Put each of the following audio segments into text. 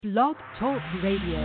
Blog Talk Radio.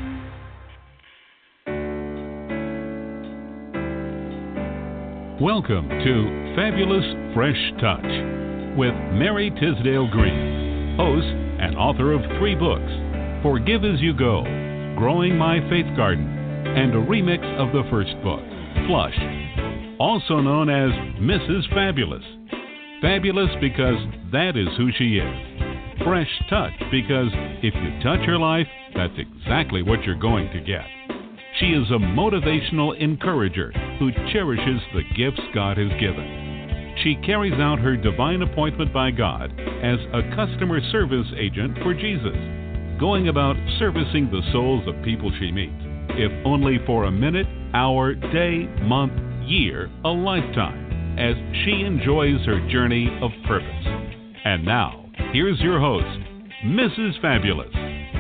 Welcome to Fabulous Fresh Touch with Mary Tisdale Green, host and author of 3 books, Forgive As You Go, Growing My Faith Garden, and a remix of the first book, Flush, also known as Mrs. Fabulous. Fabulous because that is who she is. Fresh Touch because if you touch her life, that's exactly what you're going to get. She is a motivational encourager who cherishes the gifts God has given. She carries out her divine appointment by God as a customer service agent for Jesus, going about servicing the souls of people she meets, if only for a minute, hour, day, month, year, a lifetime, as she enjoys her journey of purpose. And now, here's your host, Mrs. Fabulous.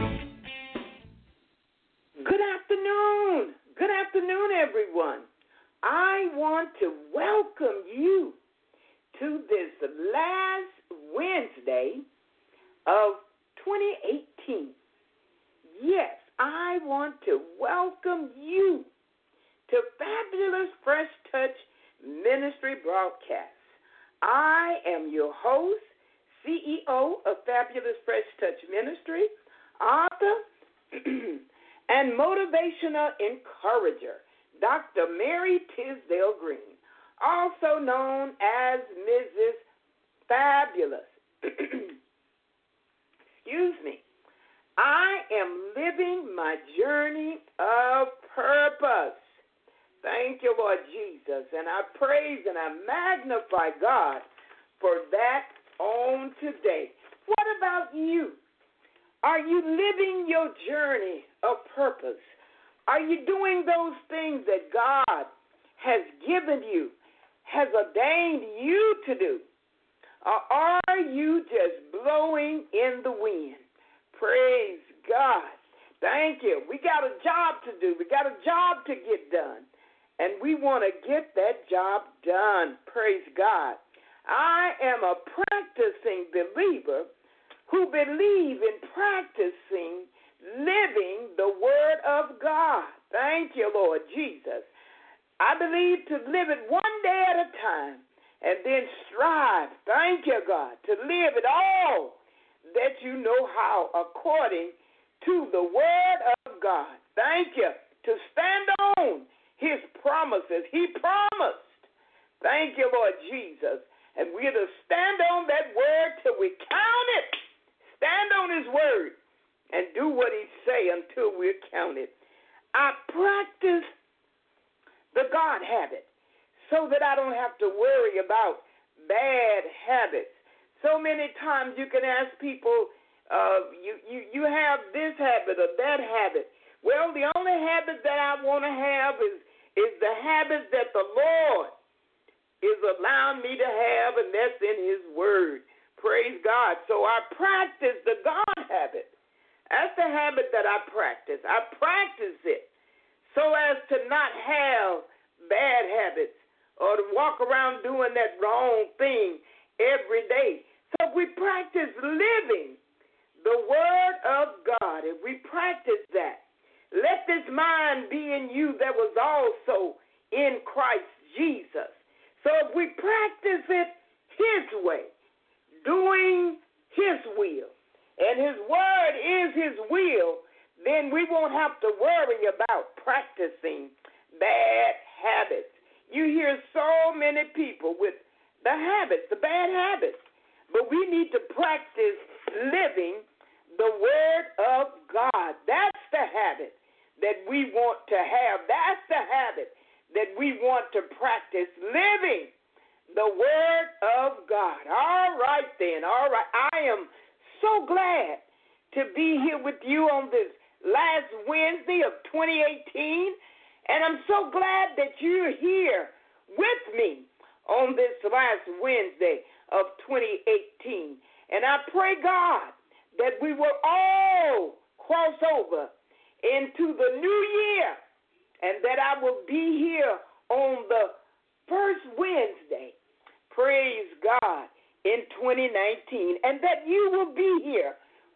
Good afternoon. Good afternoon, everyone. I want to welcome you to this last Wednesday of 2018. Yes, I want to welcome you to Fabulous Fresh Touch Ministry Broadcast. I am your host, CEO of Fabulous Fresh Touch Ministry, author, and motivational encourager, Dr. Mary Tisdale Green, also known as Mrs. Fabulous. Excuse me. I am living my journey of purpose. Thank you, Lord Jesus. And I praise and I magnify God for that on today. What about you? Are you living your journey of purpose? Are you doing those things that God has given you, has ordained you to do? Or are you just blowing in the wind? Praise God. Thank you. We got a job to do. We got a job to get done. And we want to get that job done. Praise God. I am a practicing believer who believe in practicing living the Word of God. Thank you, Lord Jesus. I believe to live it one day at a time and then strive, thank you, God, to live it all that you know how according to the Word of God. Thank you. To stand on His promises. He promised. Thank you, Lord Jesus. And we're to stand on that word till we count it. Stand on His word and do what He say until we're counted. I practice the God habit so that I don't have to worry about bad habits. So many times you can ask people, you have this habit or that habit. Well, the only habit that I want to have is the habit that the Lord is allowing me to have, and that's in His Word. Praise God. So I practice the God habit. That's the habit that I practice. I practice it so as to not have bad habits or to walk around doing that wrong thing every day. So we practice living the Word of God, and we practice that. Let this mind be in you that was also in Christ Jesus. So if we practice it His way, doing His will, and His word is His will, then we won't have to worry about practicing bad habits. You hear so many people with the habits, the bad habits, but we need to practice living the Word of God. That's the habit that we want to have. That's the habit that we want to practice, living the Word of God. All right then, all right. I am so glad to be here with you on this last Wednesday of 2018, and I'm so glad that you're here with me on this last Wednesday of 2018. And I pray, God, that we will all cross over into the new year, and that I will be here on the first Wednesday, praise God, in 2019, and that you will be here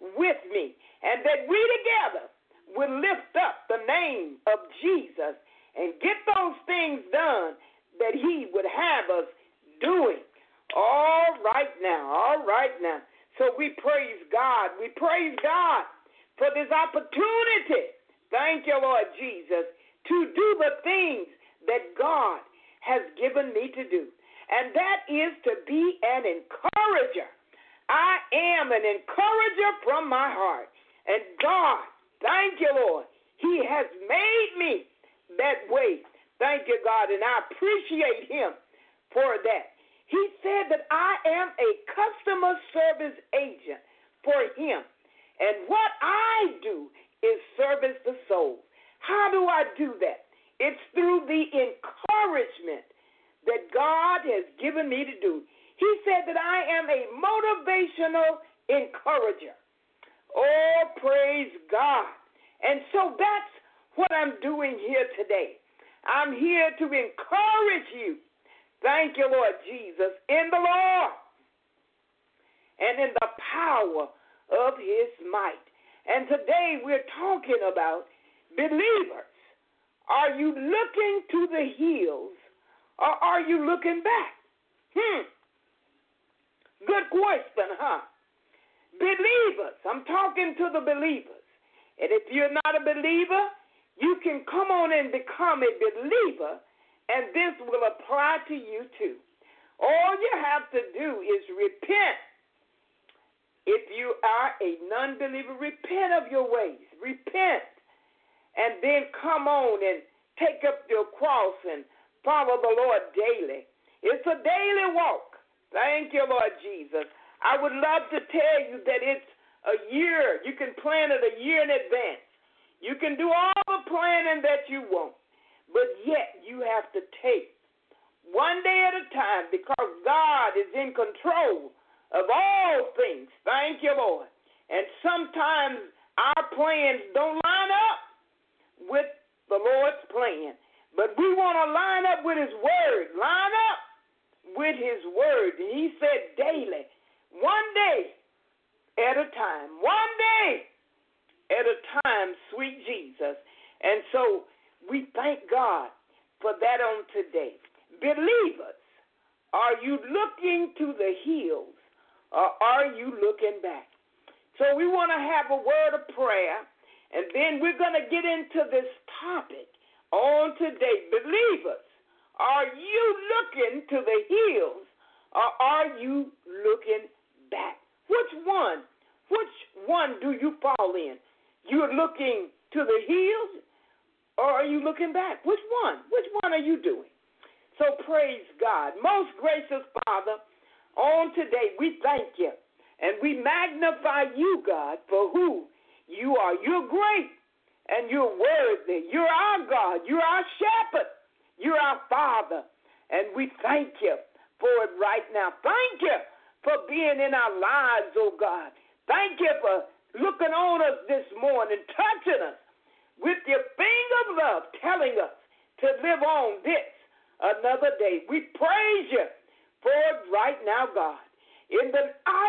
with me, and that we together will lift up the name of Jesus and get those things done that he would have us doing. All right now. So we praise God. We praise God for this opportunity. Thank you, Lord Jesus, to do the things that God has given me to do. And that is to be an encourager. I am an encourager from my heart. And God, thank you, Lord, he has made me that way. Thank you, God, and I appreciate him for that. He said that I am a customer service agent for him. And what I do is service the soul. How do I do that? It's through the encouragement that God has given me to do. He said that I am a motivational encourager. Oh, praise God. And so that's what I'm doing here today. I'm here to encourage you. Thank you, Lord Jesus, in the Lord and in the power of his might. And today we're talking about believers. Are you looking to the hills or are you looking back? Good question, huh? Believers. I'm talking to the believers. And if you're not a believer, you can come on and become a believer, and this will apply to you too. All you have to do is repent. If you are a non-believer, repent of your ways. Repent. And then come on and take up your cross and follow the Lord daily. It's a daily walk. Thank you, Lord Jesus. I would love to tell you that it's a year. You can plan it a year in advance. You can do all the planning that you want. But yet you have to take one day at a time because God is in control of all things. Thank you, Lord. And sometimes our plans don't line up with the Lord's plan. But we want to line up with his word. Line up with his word. And he said daily, one day at a time. One day at a time, sweet Jesus. And so we thank God for that on today. Believers, are you looking to the hills or are you looking back? So we want to have a word of prayer, and then we're going to get into this topic on today. Believers, are you looking to the hills or are you looking back? Which one do you fall in? You're looking to the hills or are you looking back? Which one are you doing? So praise God. Most gracious Father, on today we thank you and we magnify you, God, for who you are. You're great and you're worthy. You're our God. You're our shepherd. You're our Father. And we thank you for it right now. Thank you for being in our lives, oh God. Thank you for looking on us this morning, touching us with your finger of love, telling us to live on this another day. We praise you for it right now, God. In the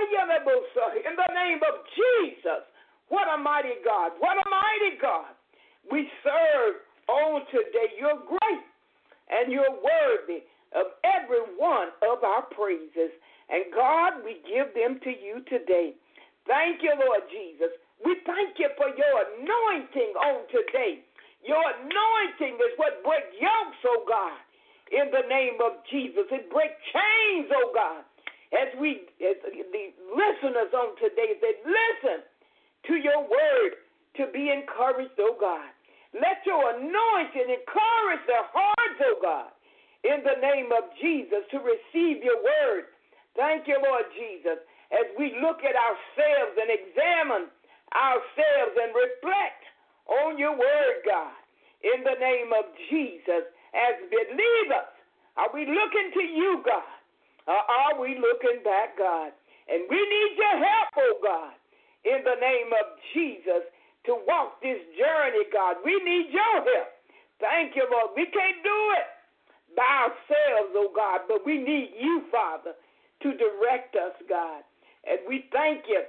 name of Jesus, what a mighty God. What a mighty God we serve on today. You're great and you're worthy of every one of our praises. And God, we give them to you today. Thank you, Lord Jesus. We thank you for your anointing on today. Your anointing is what breaks yokes, oh God, in the name of Jesus. It breaks chains, oh God. As the listeners on today, they listen to your word to be encouraged, oh God. Let your anointing encourage their hearts, oh God, in the name of Jesus, to receive your word. Thank you, Lord Jesus, as we look at ourselves and examine ourselves and reflect on your word, God, in the name of Jesus. As believers, are we looking to you, God, or are we looking back, God? And we need your help, oh God, in the name of Jesus, to walk this journey, God. We need your help. Thank you, Lord. We can't do it by ourselves, oh God, but we need you, Father, to direct us, God. And we thank you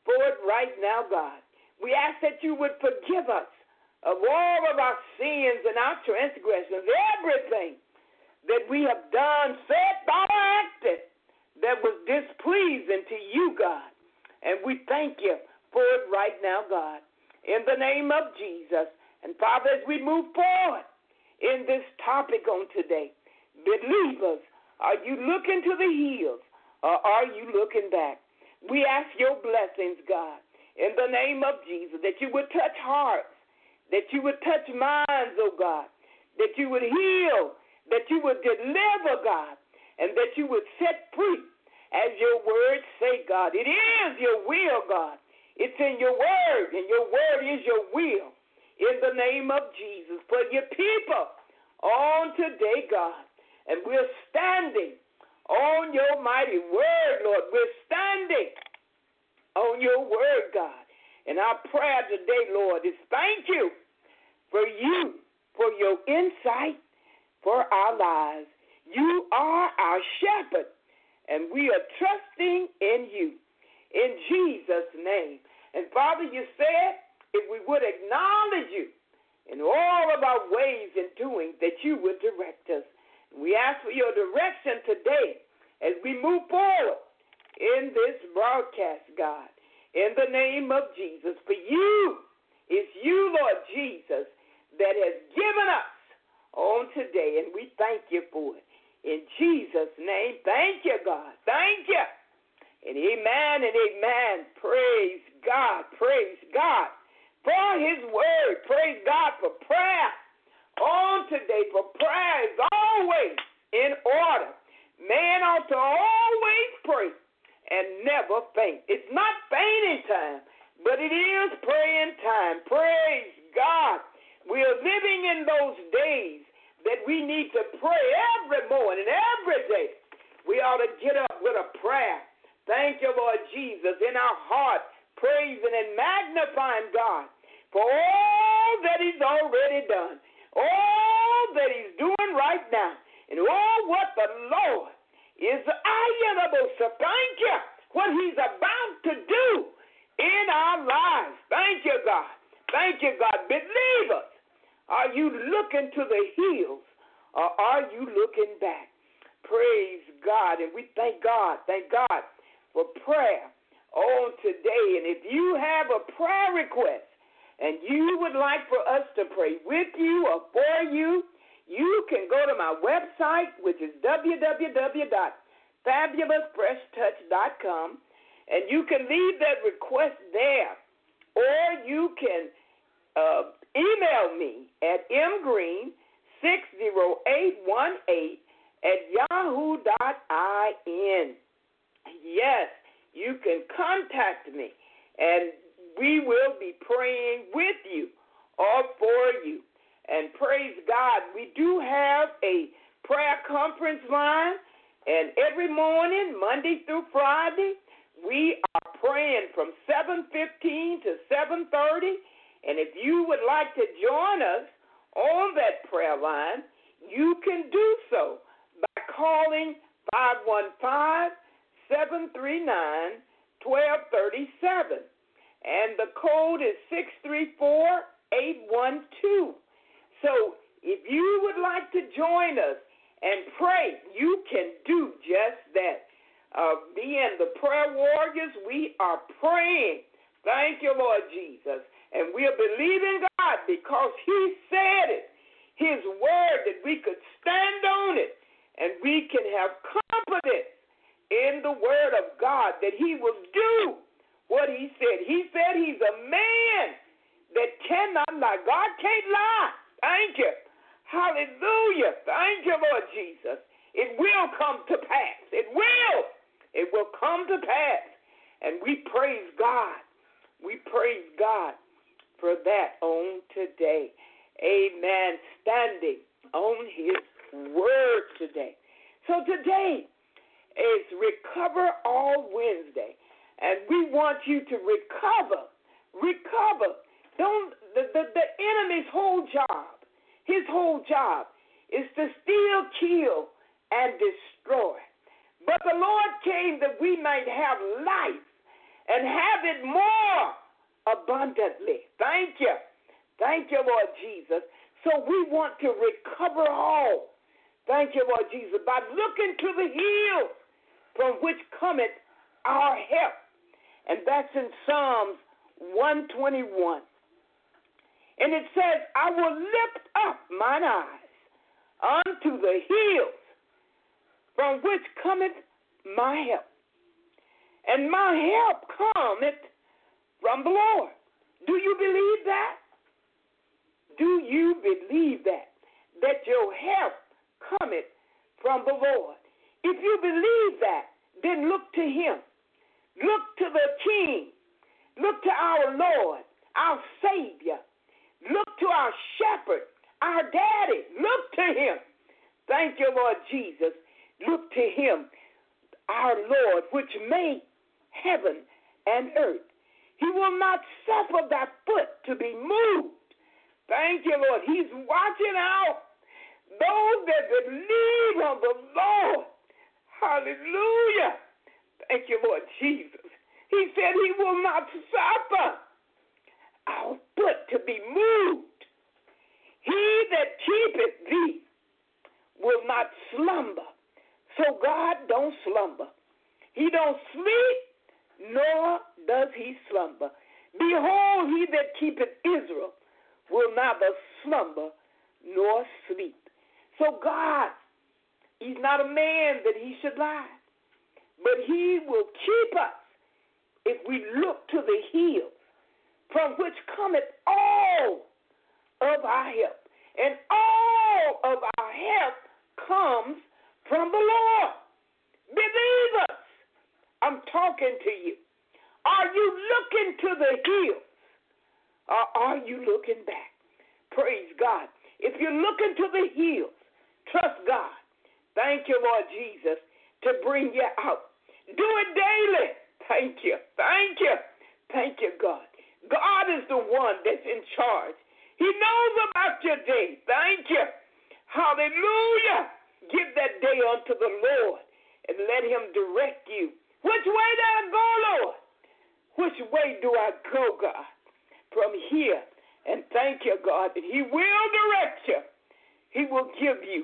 for it right now, God. We ask that you would forgive us of all of our sins and our transgressions, everything that we have done, said, thought, or acted that was displeasing to you, God. And we thank you for it right now, God, in the name of Jesus. And, Father, as we move forward in this topic on today, believers, are you looking to the hills or are you looking back? We ask your blessings, God, in the name of Jesus, that you would touch hearts, that you would touch minds, oh God, that you would heal, that you would deliver, God, and that you would set free, as your words say, God. It is your will, God. It's in your word, and your word is your will, in the name of Jesus, for your people on today, God. And we're standing on your mighty word, Lord. We're standing on your word, God. And our prayer today, Lord, is thank you for your insight for our lives. You are our shepherd, and we are trusting in you, in Jesus' name. And, Father, you said if we would acknowledge you in all of our ways and doing, that you would direct us. We ask for your direction today as we move forward in this broadcast, God, in the name of Jesus. For you, it's you, Lord Jesus, that has given us on today, and we thank you for it. In Jesus' name, thank you, God. Thank you. And amen and amen. Praise God for his word. Praise God for prayer on today, for prayer is always in order. Man ought to always pray and never faint. It's not fainting time, but it is praying time. Praise God. We are living in those days that we need to pray every morning, every day. We ought to get up with a prayer. Thank you, Lord Jesus, in our heart, praising and magnifying God for all that he's already done, all that he's doing right now, and all what the Lord is so thank you what he's about to do in our lives. Thank you, God. Thank you, God. Believers, are you looking to the hills or are you looking back? Praise God. And we thank God for prayer on today. And if you have a prayer request and you would like for us to pray with you or for you, you can go to my website, which is www.fabulousfreshtouch.com, and you can leave that request there. Or you can email me at mgreen60818@yahoo.in. Yes, you can contact me, and we will be praying with you or for you. And praise God, we do have a prayer conference line, and every morning, Monday through Friday, we are praying from 7:15 to 7:30. And if you would like to join us on that prayer line, you can do so by calling 515-739-1237. And the code is 634812. So if you would like to join us and pray, you can do just that. Being the prayer warriors, we are praying. Thank you, Lord Jesus. And we are believing God because he said it, his word, that we could stand on it and we can have confidence in the word of God that he will do what he said. He said he's a man that cannot lie. God can't lie. Thank you. Hallelujah. Thank you, Lord Jesus. It will come to pass. It will. It will come to pass. And we praise God. We praise God for that on today. Amen. Standing on his word today. So today is Recover All Wednesday. And we want you to recover. Recover. The enemy's whole job, his whole job is to steal, kill, and destroy. But the Lord came that we might have life, and have it more abundantly. Thank you. Thank you, Lord Jesus. So we want to recover all. Thank you, Lord Jesus, by looking to the hills from which cometh our help. And that's in Psalms 121. And it says, I will lift up mine eyes unto the hills from which cometh my help. And my help cometh from the Lord. Do you believe that? Do you believe that? That your help cometh from the Lord. If you believe that, then look to him. Look to the King. Look to our Lord, our Savior. Look to our shepherd, our daddy. Look to him. Thank you, Lord Jesus. Look to him, our Lord, which made heaven and earth. He will not suffer thy foot to be moved. Thank you, Lord. He's watching out those that believe on the Lord. Hallelujah. Thank you, Lord Jesus. He said he will not suffer our foot to be moved. He that keepeth thee will not slumber. So God don't slumber. He don't sleep, nor does he slumber. Behold, he that keepeth Israel will neither slumber nor sleep. So God, he's not a man that he should lie, but he will keep us if we look to the hills from which cometh all of our help. And all of our help comes from the Lord. Believers, I'm talking to you. Are you looking to the hills, or are you looking back? Praise God. If you're looking to the hills, trust God. Thank you, Lord Jesus, to bring you out. Do it daily. Thank you. Thank you. Thank you, God. God is the one that's in charge. He knows about your day. Thank you. Hallelujah. Give that day unto the Lord and let him direct you. Which way do I go, Lord? Which way do I go, God? From here. And thank you, God, that he will direct you. He will give you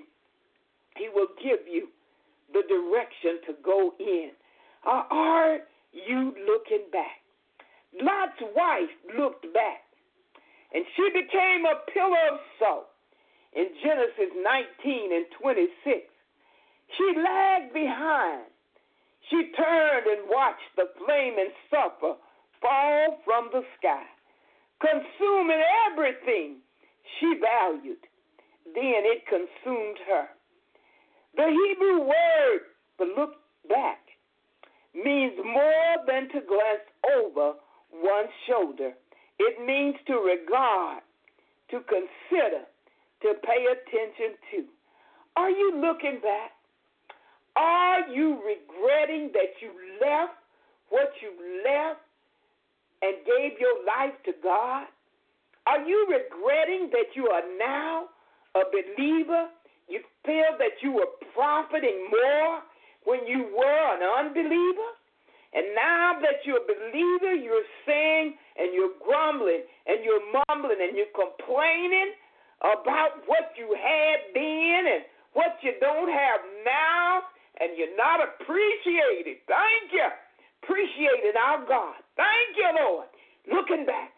the direction to go in. Are you looking back? Lot's wife looked back, and she became a pillar of salt. In Genesis 19 and 26, she lagged behind. She turned and watched the flaming sulfur fall from the sky, consuming everything she valued. Then it consumed her. The Hebrew word to look back means more than to glance over one's shoulder. It means to regard, to consider, to pay attention to. Are you looking back? Are you regretting that you left what you left and gave your life to God? Are you regretting that you are now a believer? You feel that you were profiting more when you were an unbeliever? And now that you're a believer, you're saying and you're grumbling and you're mumbling and you're complaining about what you had then and what you don't have now, and you're not appreciated. Thank you. Appreciating our God. Thank you, Lord. Looking back,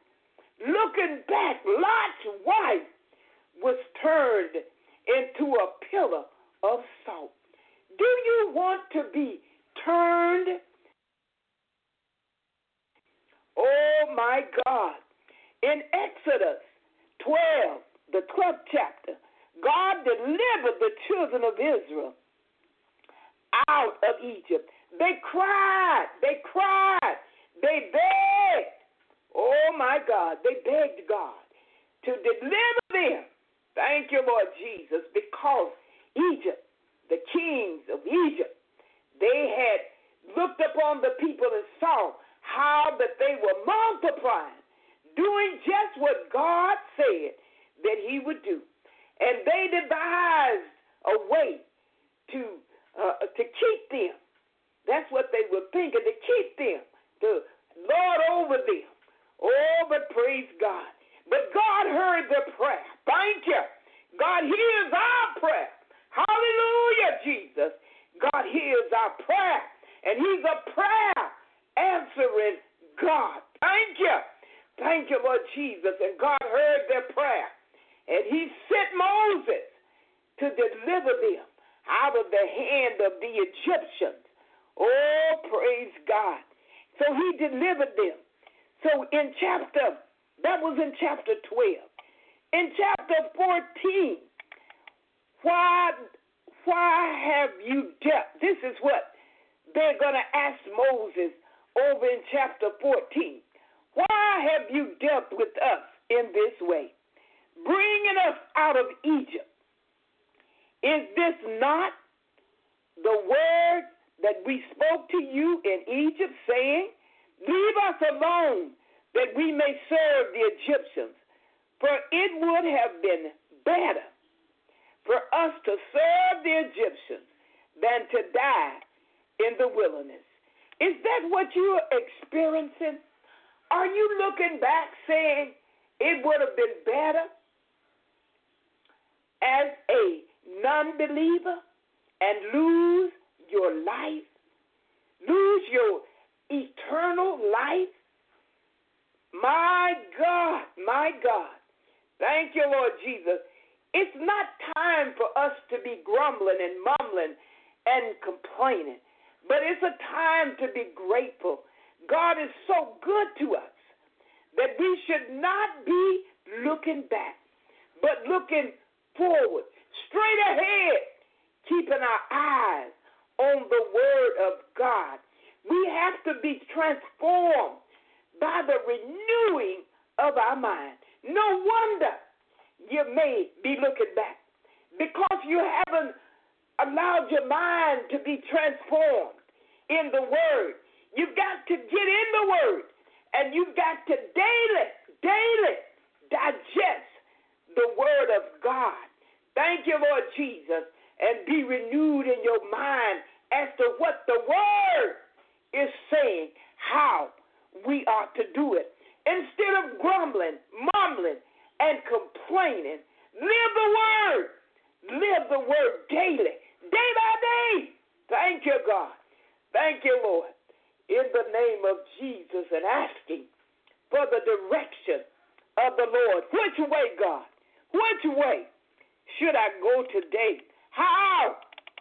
Lot's wife was turned into a pillar of salt. Do you want to be turned? Oh, my God. In Exodus 12, the 12th chapter, God delivered the children of Israel out of Egypt. They cried. They begged. Oh, my God. They begged God to deliver them. Thank you, Lord Jesus, because Egypt, the kings of Egypt, they had looked upon the people and saw how that they were multiplying, doing just what God said that he would do. And they devised a way to keep them. That's what they were thinking, to keep them, to Lord, over them. Oh, but praise God. But God heard their prayer. Thank you. God hears our prayer. Hallelujah, Jesus. God hears our prayer. And he's a prayer answering God. Thank you. Thank you, Lord Jesus. And God heard their prayer. And he sent Moses to deliver them out of the hand of the Egyptians. Oh, praise God. So he delivered them. So that was in chapter 12. In chapter 14, why have you dealt? This is what they're going to ask Moses over in chapter 14. Why have you dealt with us in this way, bringing us out of Egypt? Is this not the word that we spoke to you in Egypt, saying, leave us alone, that we may serve the Egyptians? For it would have been better for us to serve the Egyptians than to die in the wilderness. Is that what you are experiencing? Are you looking back saying it would have been better as a non-believer and lose your life, lose your eternal life? My God, my God. Thank you, Lord Jesus. It's not time for us to be grumbling and mumbling and complaining, but it's a time to be grateful. God is so good to us that we should not be looking back, but looking forward, straight ahead, keeping our eyes on the Word of God. We have to be transformed by the renewing of our mind. No wonder you may be looking back, because you haven't allowed your mind to be transformed in the Word. You've got to get in the Word, and you've got to daily digest the Word of God. Thank you, Lord Jesus, and be renewed in your mind as to what the Word is saying, how we are to do it. Instead of grumbling, mumbling, and complaining, live the Word. Live the Word daily, day by day. Thank you, God. Thank you, Lord. In the name of Jesus, and asking for the direction of the Lord. Which way, God? Which way should I go today? How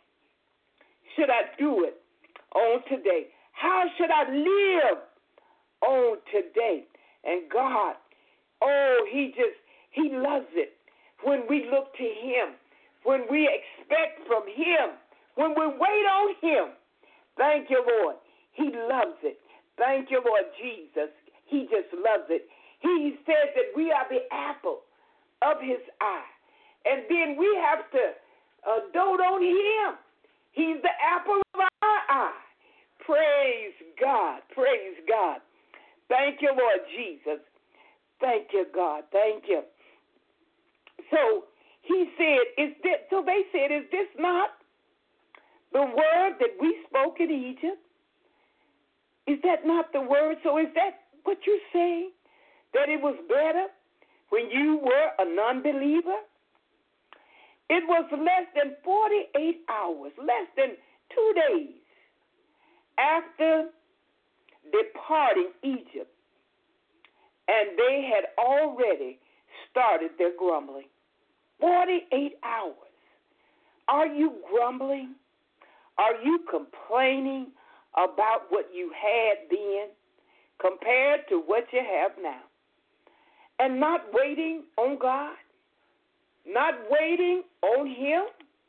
should I do it on today? How should I live on today? And God, He loves it when we look to Him, when we expect from Him, when we wait on Him. Thank you, Lord. He loves it. Thank you, Lord Jesus. He just loves it. He says that we are the apple of His eye. And then we have to dote on Him. He's the apple of our eye. Praise God. Praise God. Thank you, Lord Jesus. Thank you, God. Thank you. So he said, they said, is this not the word that we spoke in Egypt? Is that not the word? So is that what you're saying? That it was better when you were a non-believer? It was less than 48 hours, less than 2 days after departing Egypt, and they had already started their grumbling. 48 hours. Are you grumbling? Are you complaining about what you had then compared to what you have now? And not waiting on God? Not waiting on Him?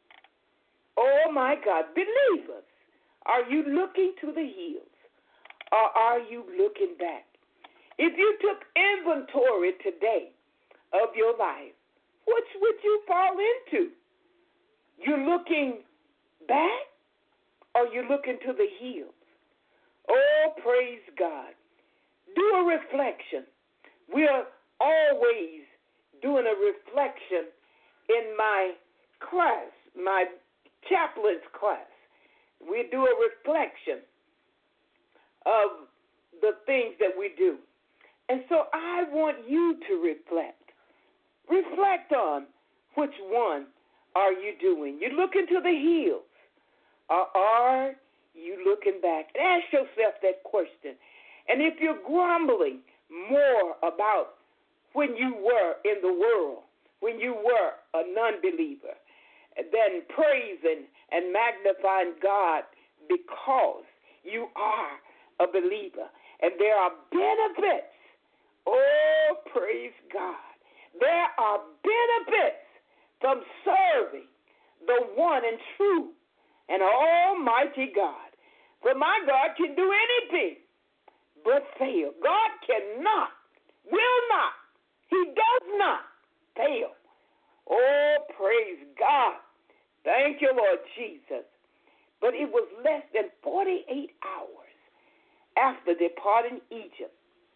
Oh, my God. Believers, are you looking to the hills, or are you looking back? If you took inventory today of your life, which would you fall into? You looking back, or you looking to the hills? Oh, praise God. Do a reflection. We are always doing a reflection in my class, my chaplain's class. We do a reflection of the things that we do. And so I want you to reflect. Reflect on which one are you doing. You look into the hills, or are you looking back? And ask yourself that question. And if you're grumbling more about when you were in the world, when you were a non-believer, then praising and magnifying God because you are a believer. And there are benefits. Oh, praise God. There are benefits from serving the one and true and almighty God. For my God can do anything but fail. God cannot, will not, he does not fail. Oh, praise God. Thank you, Lord Jesus. But it was less than 48 hours after departing Egypt,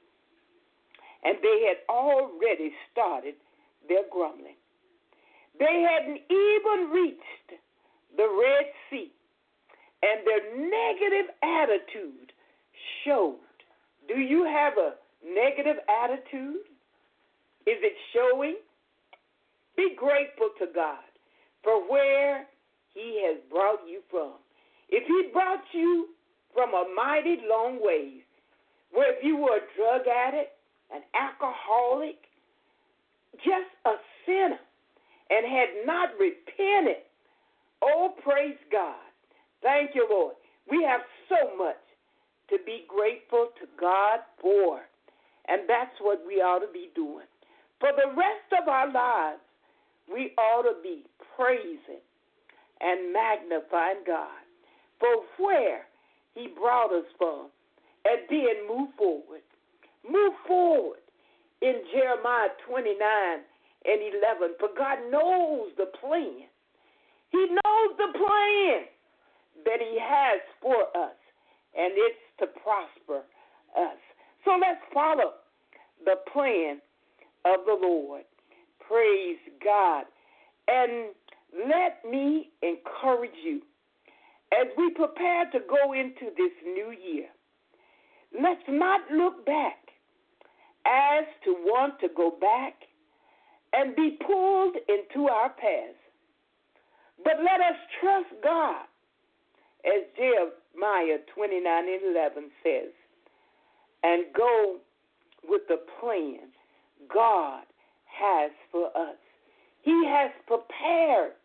and they had already started their grumbling. They hadn't even reached the Red Sea, and their negative attitude showed. Do you have a negative attitude? Is it showing? Be grateful to God for where he has brought you from. If he brought you from a mighty long way, where if you were a drug addict, an alcoholic, just a sinner, and had not repented, oh, praise God. Thank you, Lord. We have so much to be grateful to God for, and that's what we ought to be doing. For the rest of our lives, we ought to be praising and magnifying God for where he brought us from, and then move forward. Move forward in Jeremiah 29:11. For God knows the plan. He knows the plan that he has for us, and it's to prosper us. So let's follow the plan of the Lord. Praise God. And let me encourage you, as we prepare to go into this new year, let's not look back as to want to go back and be pulled into our past. But let us trust God, as Jeremiah 29:11 says, and go with the plan God has for us. He has prepared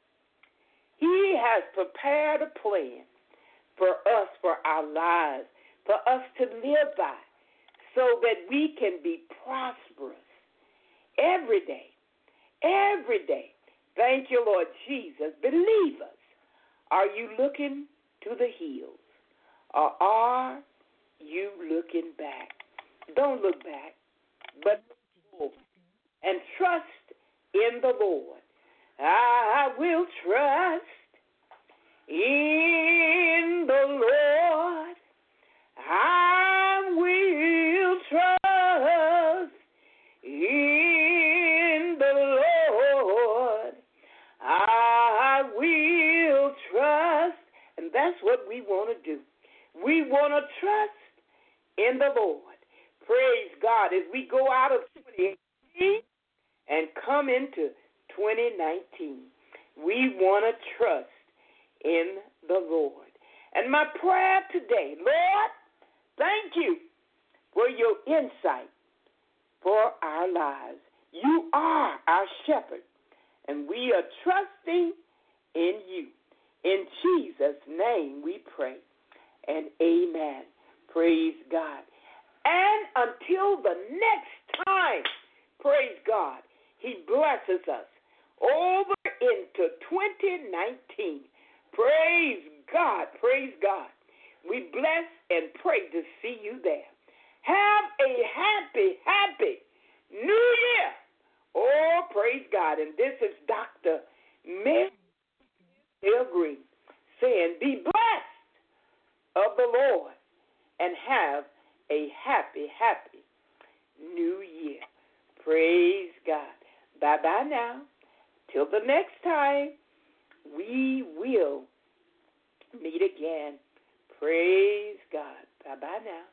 a plan for us, for our lives, for us to live by, so that we can be prosperous every day. Every day. Thank you, Lord Jesus. Believers, are you looking to the hills, or are you looking back? Don't look back, but look forward and trust in the Lord. I will trust in the Lord. I will trust in the Lord. I will trust. And that's what we want to do. We want to trust in the Lord. Praise God. As we go out of 2018 and come into 2019, we want to trust in the Lord. And my prayer today, Lord, thank you for your insight for our lives. You are our shepherd, and we are trusting in you. In Jesus' name we pray, and amen. Praise God. And until the next time, praise God, he blesses us over into 2019. Praise God, praise God. We bless and pray to see you there. Have a happy, happy New Year. Oh, praise God. And this is Dr. Mary Green saying, be blessed of the Lord and have a happy, happy New Year. Praise God. Bye-bye now. Till the next time, we will meet again. Praise God. Bye-bye now.